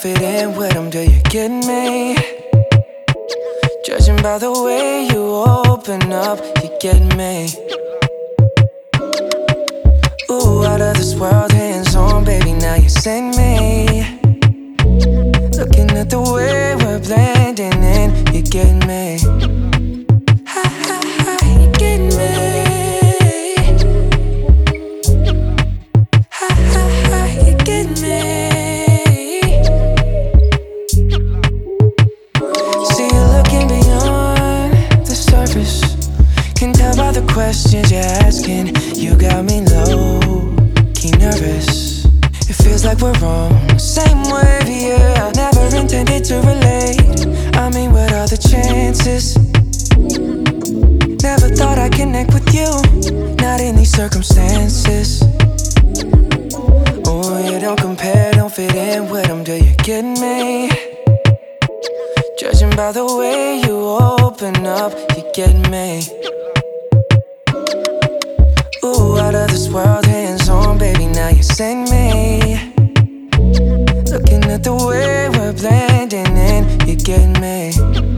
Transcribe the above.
fit in with them, do you get me? Judging by the way you open up, you get me. Ooh, out of this world, hands on, baby, now you send me. Looking at the way we're blending in, you get me. Ha ha ha, you get me. Ha ha ha, you get me. See you looking beyond the surface. Can tell by the questions you're asking. You got me low-key nervous. It feels like we're on the same wave, yeah. Never intended to relate. I mean, what are the chances? Never thought I'd connect with you, not in these circumstances. Oh, you don't compare, don't fit in with them, do you get me? Judging by the way you open up, you get me. Ooh, out of this world, hands on, baby, now you send me. Looking at the way we're blending in, you get me.